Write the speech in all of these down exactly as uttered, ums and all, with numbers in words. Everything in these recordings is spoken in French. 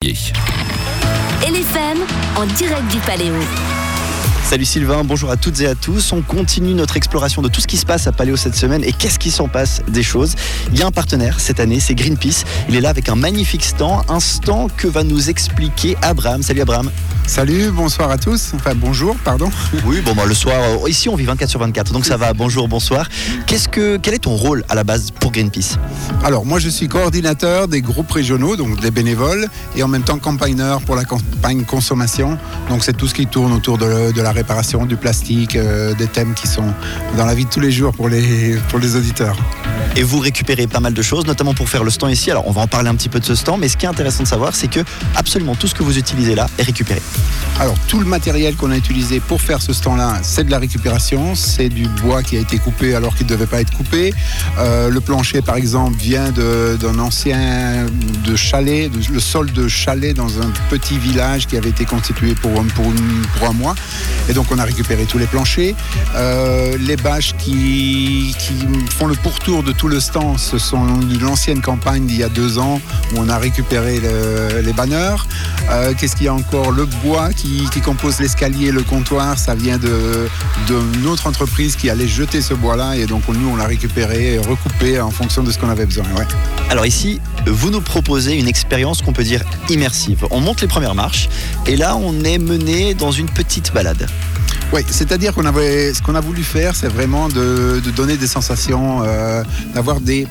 janvier. L F M en direct du Paléo. Salut Sylvain, bonjour à toutes et à tous. On continue notre exploration de tout ce qui se passe à Paléo cette semaine. Et qu'est-ce qui s'en passe des choses? Il y a un partenaire cette année, c'est Greenpeace. Il est là avec un magnifique stand, un stand que va nous expliquer Abraham. Salut Abraham. Salut, bonsoir à tous. Enfin, bonjour, pardon. Oui, bon, bah, le soir, euh, ici on vit vingt-quatre sur vingt-quatre, donc ça va. Bonjour, bonsoir. Qu'est-ce que, quel est ton rôle à la base pour Greenpeace? Alors, moi je suis coordinateur des groupes régionaux, donc des bénévoles, et en même temps campagneur pour la campagne consommation. Donc c'est tout ce qui tourne autour de, de la réparation du plastique, euh, des thèmes qui sont dans la vie de tous les jours pour les, pour les auditeurs. Et vous récupérez pas mal de choses, notamment pour faire le stand ici. Alors on va en parler un petit peu de ce stand, mais ce qui est intéressant de savoir, c'est que absolument tout ce que vous utilisez là est récupéré. Alors tout le matériel qu'on a utilisé pour faire ce stand-là, c'est de la récupération, c'est du bois qui a été coupé alors qu'il ne devait pas être coupé. Euh, le plancher par exemple vient de, d'un ancien de chalet, de, le sol de chalet dans un petit village qui avait été constitué pour, pour, une, pour un mois. Et donc on a récupéré tous les planchers. Euh, les bâches qui, qui font le pourtour de tout le stand, ce sont l'ancienne campagne d'il y a deux ans où on a récupéré le, les banners. Euh, qu'est-ce qu'il y a encore? Le bois qui, qui compose l'escalier, le comptoir, ça vient de, d'une autre entreprise qui allait jeter ce bois-là et donc nous on l'a récupéré et recoupé en fonction de ce qu'on avait besoin. Ouais. Alors ici, vous nous proposez une expérience qu'on peut dire immersive. On monte les premières marches et là on est mené dans une petite balade. Oui, c'est-à-dire qu'on avait, ce qu'on a voulu faire, c'est vraiment de, de donner des sensations, euh, d'avoir des...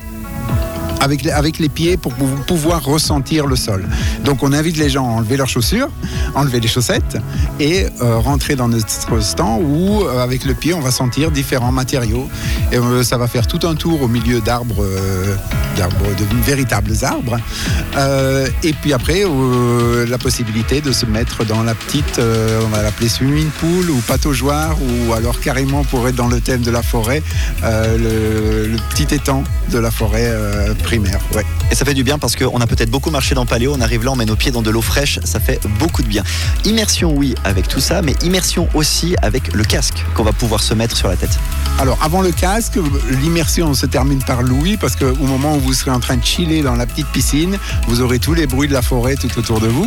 Avec les, avec les pieds pour pouvoir ressentir le sol. Donc on invite les gens à enlever leurs chaussures, enlever les chaussettes et euh, rentrer dans notre stand où euh, avec le pied on va sentir différents matériaux et euh, ça va faire tout un tour au milieu d'arbres, euh, d'arbres de véritables arbres euh, et puis après euh, la possibilité de se mettre dans la petite, euh, on va l'appeler swimming pool ou pataugeoire ou alors carrément pour être dans le thème de la forêt, euh, le, le petit étang de la forêt euh, primaire, ouais. Et ça fait du bien parce qu'on a peut-être beaucoup marché dans Paléo, on arrive là, on met nos pieds dans de l'eau fraîche, ça fait beaucoup de bien. Immersion oui avec tout ça, mais immersion aussi avec le casque qu'on va pouvoir se mettre sur la tête. Alors avant le casque, l'immersion se termine par l'ouïe parce qu'au moment où vous serez en train de chiller dans la petite piscine, vous aurez tous les bruits de la forêt tout autour de vous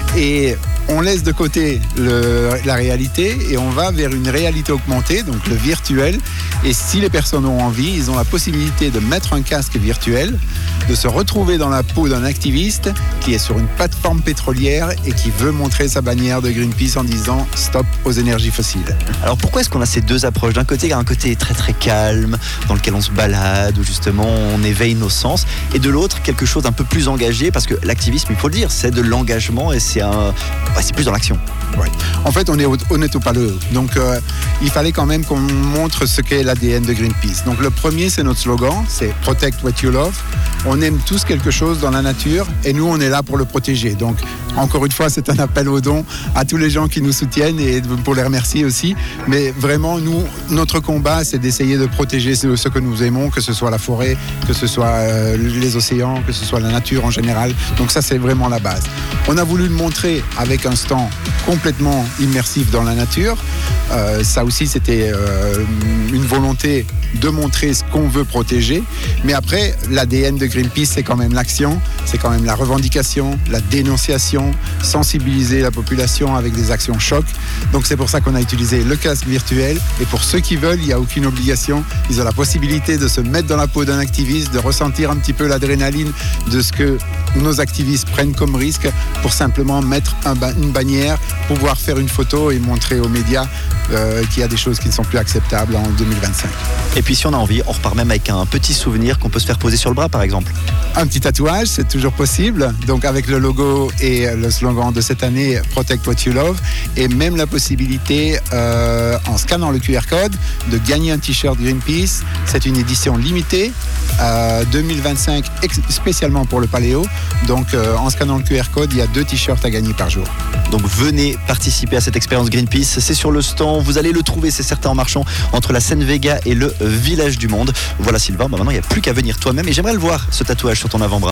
et on laisse de côté le, la réalité et on va vers une réalité augmentée, donc le virtuel. Et si les personnes ont envie, ils ont la possibilité de mettre un casque virtuel, de se retrouver dans la peau d'un activiste qui est sur une plateforme pétrolière et qui veut montrer sa bannière de Greenpeace en disant stop aux énergies fossiles. Alors pourquoi est-ce qu'on a ces deux approches? D'un côté, il y a un côté très très calme dans lequel on se balade, où justement on éveille nos sens, et de l'autre quelque chose d'un peu plus engagé parce que l'activisme, il faut le dire, c'est de l'engagement et c'est un, c'est plus dans l'action. Ouais. En fait, on est honnête au Paléo. Donc, euh, il fallait quand même qu'on montre ce qu'est l'A D N de Greenpeace. Donc, le premier, c'est notre slogan, c'est Protect what you love. On aime tous quelque chose dans la nature et nous, on est là pour le protéger. Donc, encore une fois, c'est un appel aux dons à tous les gens qui nous soutiennent et pour les remercier aussi. Mais vraiment, nous, notre combat, c'est d'essayer de protéger ce, ce que nous aimons, que ce soit la forêt, que ce soit euh, les océans, que ce soit la nature en général. Donc, ça, c'est vraiment la base. On a voulu le montrer avec un stand complètement immersif dans la nature. Euh, ça aussi, c'était euh, une volonté de montrer ce qu'on veut protéger. Mais après, l'A D N de Greenpeace, c'est quand même l'action, c'est quand même la revendication, la dénonciation, sensibiliser la population avec des actions choc. Donc c'est pour ça qu'on a utilisé le casque virtuel. Et pour ceux qui veulent, il n'y a aucune obligation. Ils ont la possibilité de se mettre dans la peau d'un activiste, de ressentir un petit peu l'adrénaline de ce que nos activistes prennent comme risque pour simplement mettre un ba- une bannière, pouvoir faire une photo et montrer aux médias euh, qu'il y a des choses qui ne sont plus acceptables en deux mille vingt-cinq. Et puis si on a envie, on repart même avec un petit souvenir qu'on peut se faire poser sur le bras par exemple. Un petit tatouage, c'est toujours possible. Donc avec le logo et le slogan de cette année, Protect what you love. Et même la possibilité, euh, en scannant le Q R code, de gagner un t-shirt Greenpeace. C'est une édition limitée, euh, deux mille vingt-cinq, ex- spécialement pour le Paléo. Donc euh, en scannant le Q R code, il y a deux t-shirts à gagner par jour. Donc venez participer à cette expérience Greenpeace. C'est sur le stand, vous allez le trouver, c'est certain, en marchant entre la Seine Vega et le Village du Monde. Voilà Sylvain, bah maintenant il n'y a plus qu'à venir toi-même et j'aimerais le voir, ce tatouage sur ton avant-bras.